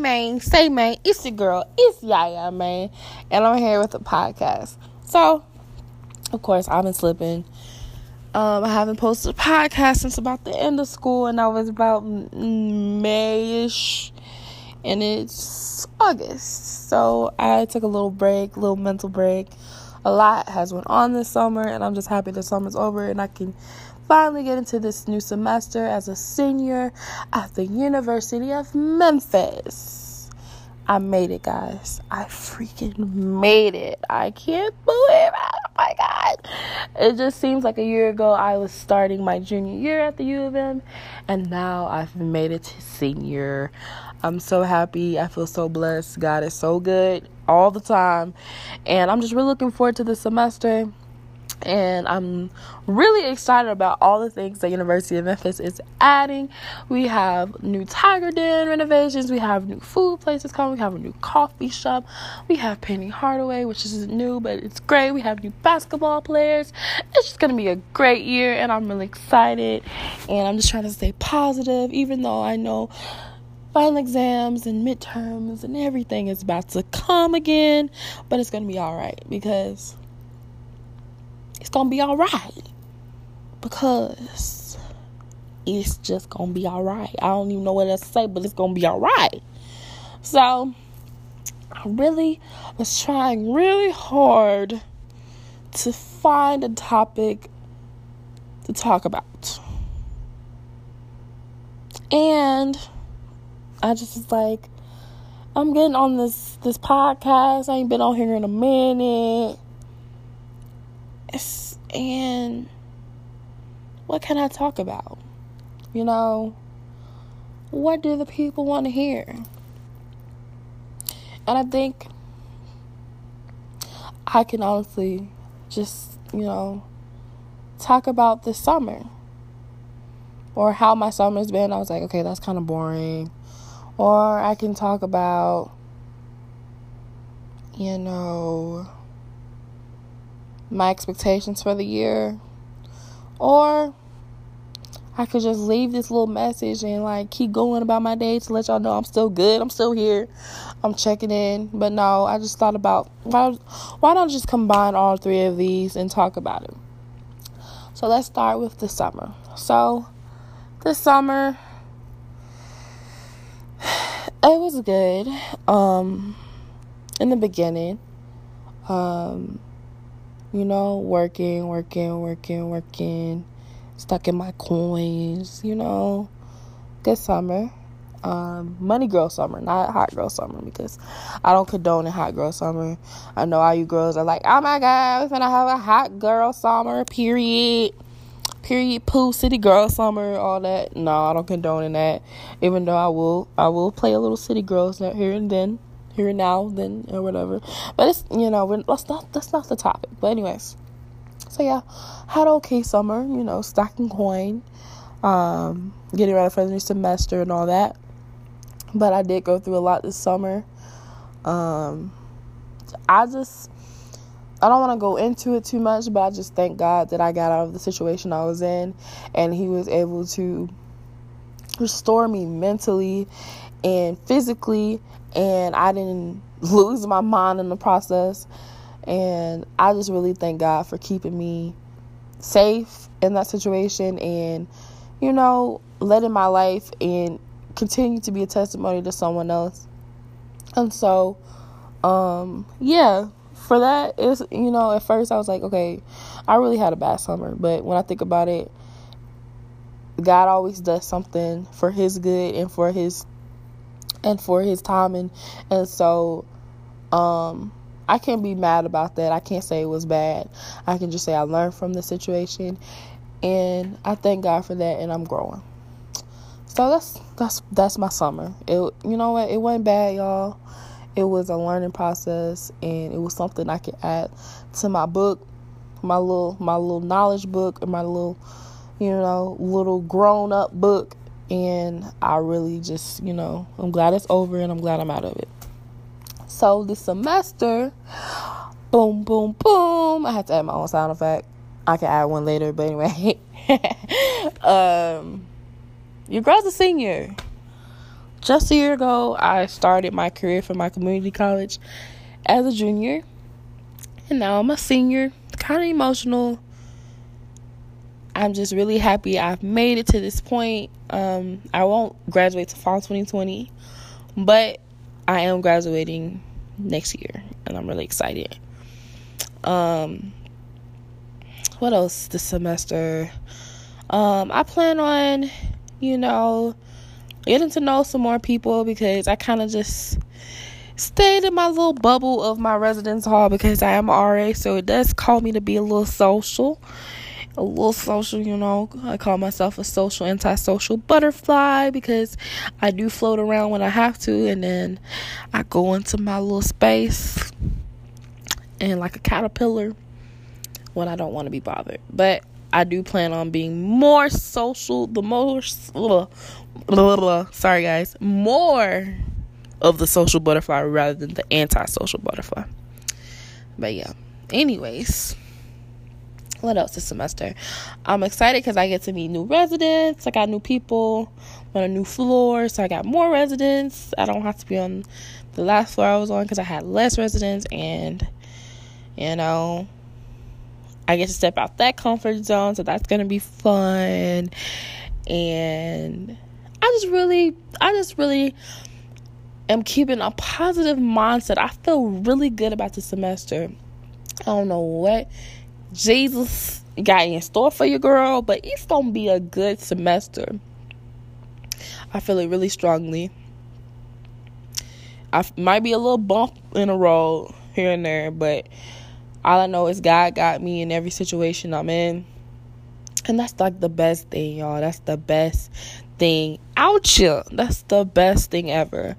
man, say man, it's your girl, it's Yaya, man, and I'm here with a podcast. So, of course, I've been slipping. I haven't posted a podcast since about the end of school, and that was about May-ish, and it's August. So, I took a little mental break. A lot has went on this summer, and I'm just happy the summer's over, and I can finally get into this new semester as a senior at the University of Memphis. I made it, guys. I freaking made it. I can't believe it. Oh my God. It just seems like a year ago I was starting my junior year at the U of M, and now I've made it to senior. I'm so happy. I feel so blessed. God is so good all the time, and I'm just really looking forward to this semester. And I'm really excited about all the things the University of Memphis is adding. We have new Tiger Den renovations. We have new food places coming. We have a new coffee shop. We have Penny Hardaway, which is new, but it's great. We have new basketball players. It's just going to be a great year, and I'm really excited. And I'm just trying to stay positive, even though I know final exams and midterms and everything is about to come again. But it's going to be all right, because it's going to be all right, because it's just going to be all right. I don't even know what else to say, but it's going to be all right. So, I really was trying really hard to find a topic to talk about. And I just was like, I'm getting on this podcast. I ain't been on here in a minute. And what can I talk about? You know, what do the people want to hear? And I think I can honestly just, talk about this summer, or how my summer's been. I was like, okay, that's kind of boring. Or I can talk about, my expectations for the year. Or I could just leave this little message and keep going about my day to let y'all know I'm still good. I'm still here. I'm checking in. But no, I just thought about why don't I just combine all three of these and talk about it. So let's start with the summer. So this summer, it was good. In the beginning, working, stuck in my coins, good summer. Money girl summer, not hot girl summer, because I don't condone a hot girl summer. I know all you girls are like, oh my God, we're gonna have a hot girl summer, period, poo, city girl summer, all that. No, I don't condone in that, even though I will play a little city girls here and now, then, or whatever. But it's, that's not the topic. But anyways, so yeah, had an okay summer, stacking coin, getting ready for the new semester and all that. But I did go through a lot this summer. I don't want to go into it too much, but I just thank God that I got out of the situation I was in, and He was able to restore me mentally and physically, and I didn't lose my mind in the process. And I just really thank God for keeping me safe in that situation, and letting my life and continue to be a testimony to someone else. And so for that, it's, at first I was like, okay, I really had a bad summer, but when I think about it, God always does something for His good and for His timing. And so I can't be mad about that. I can't say it was bad. I can just say I learned from the situation, and I thank God for that, and I'm growing. So that's my summer. It, it wasn't bad, y'all. It was a learning process, and it was something I could add to my book, my little knowledge book, or my little grown up book. And I really just, I'm glad it's over, and I'm glad I'm out of it. So this semester, boom, boom, boom. I have to add my own sound effect. I can add one later, but anyway. Your girl's a senior. just a year ago, I started my career for my community college as a junior, and now I'm a senior. Kind of emotional. I'm just really happy I've made it to this point. I won't graduate till fall 2020, but I am graduating next year, and I'm really excited. What else this semester? I plan on, getting to know some more people, because I kind of just stayed in my little bubble of my residence hall, because I am RA, so it does call me to be a little social. I call myself a social, antisocial butterfly, because I do float around when I have to, and then I go into my little space and like a caterpillar when I don't want to be bothered. But I do plan on being more social, more of the social butterfly rather than the antisocial butterfly. But yeah, anyways, what else this semester? I'm excited because I get to meet new residents. I got new people on a new floor, so I got more residents. I don't have to be on the last floor I was on because I had less residents, and I get to step out that comfort zone, so that's gonna be fun. And I just really am keeping a positive mindset. I feel really good about this semester. I don't know what Jesus got in store for you, girl, but it's gonna be a good semester. I feel it really strongly. I might be a little bump in the road here and there, but all I know is God got me in every situation I'm in. And that's like the best thing, y'all. That's the best thing out here. That's the best thing ever.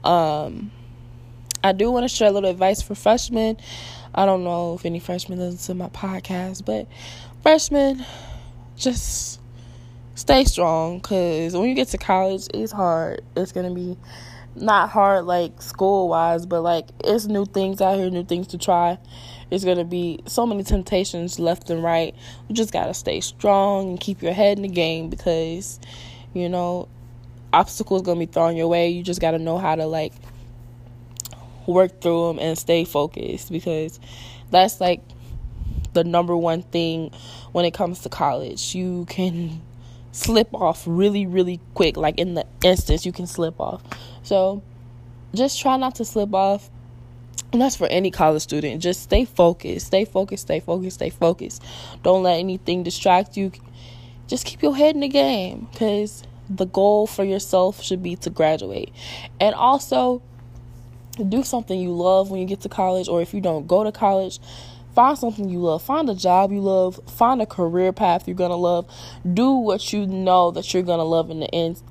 I do want to share a little advice for freshmen. I don't know if any freshmen listen to my podcast, but freshmen, just stay strong, because when you get to college, it's hard. It's going to be not hard like school-wise, but like it's new things out here, new things to try. It's going to be so many temptations left and right. You just got to stay strong and keep your head in the game, because, obstacles going to be thrown your way. You just got to know how to, like, work through them and stay focused, because that's, like, the number one thing when it comes to college. You can slip off really, really quick. Like, in the instance, you can slip off. So, just try not to slip off. And that's for any college student. Just stay focused. Stay focused, stay focused, stay focused. Don't let anything distract you. Just keep your head in the game, because the goal for yourself should be to graduate. And also, do something you love when you get to college, or if you don't go to college, find something you love. Find a job you love. Find a career path you're going to love. Do what you know that you're going to love in the end.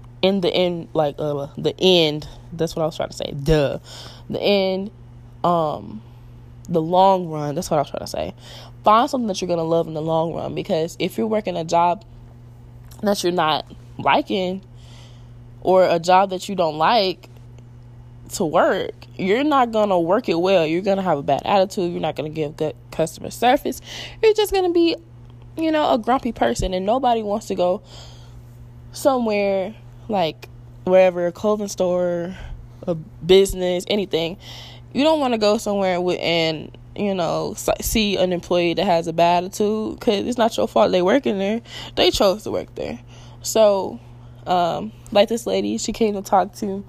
The end. That's what I was trying to say. The end. The long run. That's what I was trying to say. Find something that you're going to love in the long run, because if you're working a job that you're not liking, or a job that you don't like to work, you're not going to work it well. You're going to have a bad attitude. You're not going to give good customer service. You're just going to be, a grumpy person, and nobody wants to go somewhere like wherever, a clothing store, a business, anything. You don't want to go somewhere and see an employee that has a bad attitude, because it's not your fault they working there. They chose to work there. So, like this lady, she came to talk to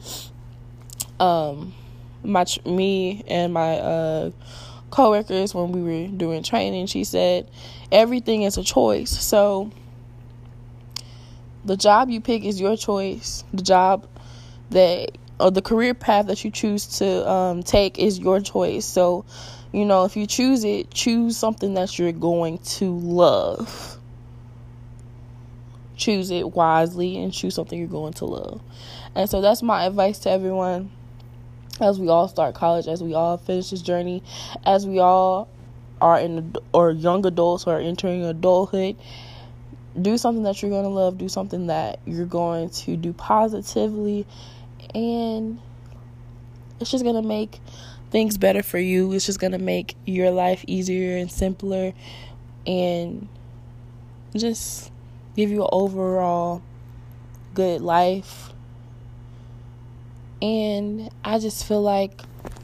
me and my coworkers when we were doing training. She said everything is a choice. So the job you pick is your choice. The job or the career path that you choose to take is your choice. So, if you choose it, choose something that you're going to love. Choose it wisely and choose something you're going to love. And so that's my advice to everyone as we all start college, as we all finish this journey, as we all are or young adults who are entering adulthood. Do something that you're going to love. Do something that you're going to do positively. And it's just going to make things better for you. It's just going to make your life easier and simpler, and just give you an overall good life. And I just feel like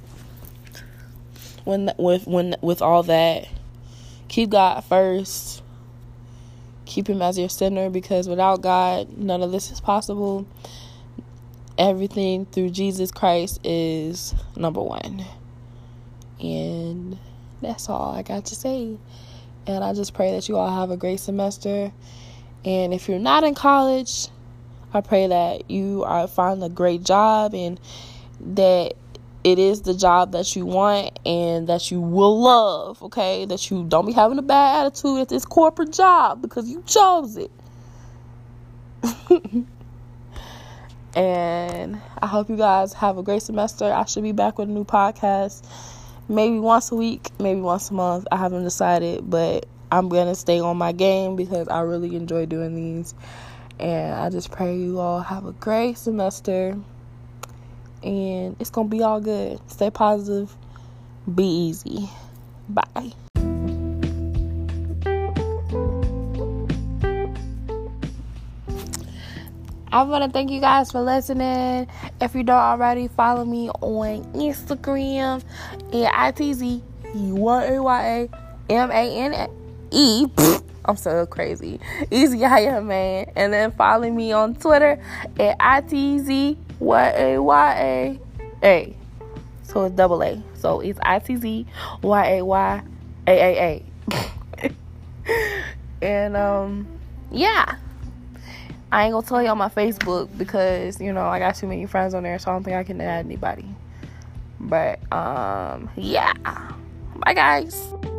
with all that, keep God first. Keep him as your center, because without God, none of this is possible. Everything through Jesus Christ is number one. And that's all I got to say. And I just pray that you all have a great semester. And if you're not in college, I pray that you find a great job, and that it is the job that you want and that you will love, okay? That you don't be having a bad attitude at this corporate job because you chose it. And I hope you guys have a great semester. I should be back with a new podcast. Maybe once a week, maybe once a month. I haven't decided, but I'm going to stay on my game because I really enjoy doing these. And I just pray you all have a great semester. And it's going to be all good. Stay positive. Be easy. Bye. I want to thank you guys for listening. If you don't already, follow me on Instagram at ITZYAYAMANE. I'm so crazy. Easy, I am, man. And then follow me on Twitter at ITZYAYA. So it's double A. So it's ITZYAYAAA. And yeah. I ain't gonna tell you on my Facebook because, I got too many friends on there, so I don't think I can add anybody. But yeah. Bye, guys.